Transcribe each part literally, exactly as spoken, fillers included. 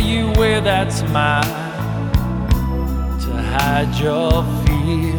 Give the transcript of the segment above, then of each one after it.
you wear that smile to hide your fear,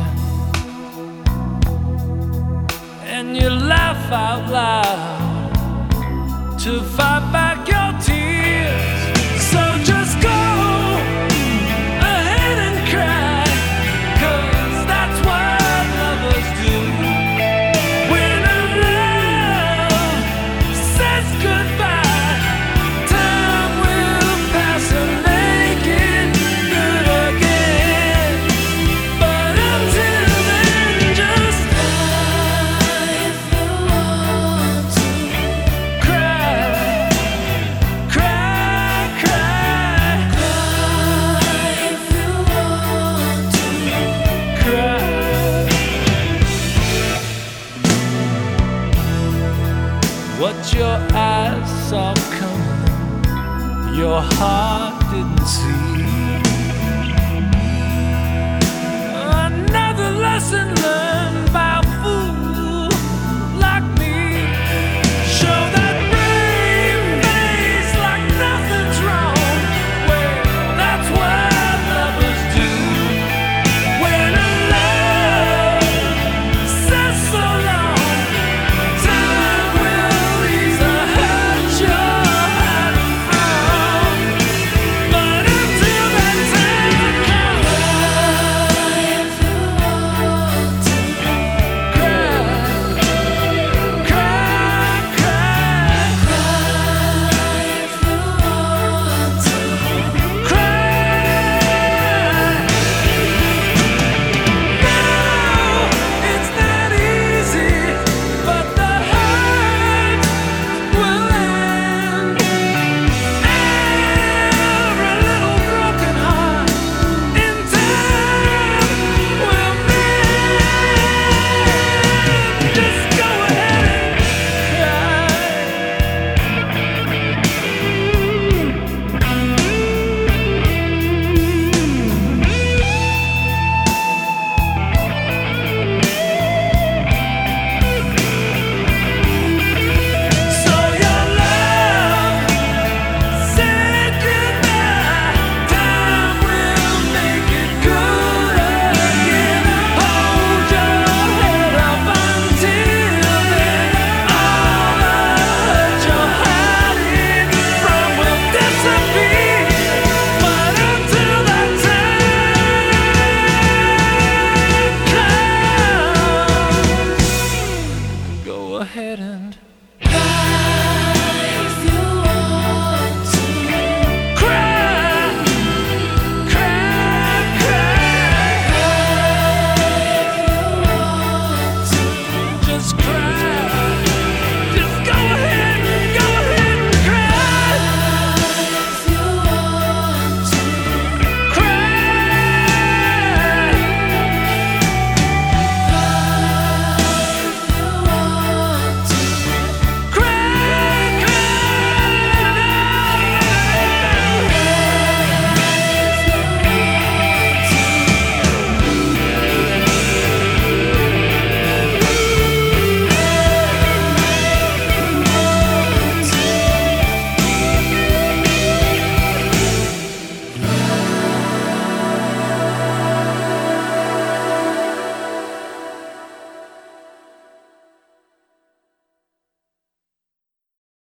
and you laugh out loud to fight back your tears. So just go ahead and cry, 'cause that's what lovers do. When a love says goodbye, time will pass and make it good again. But until then, just cry if you want to. Cry, cry, cry. Cry if you want to. Cry. What your eyes saw coming, your heart didn't see. Another lesson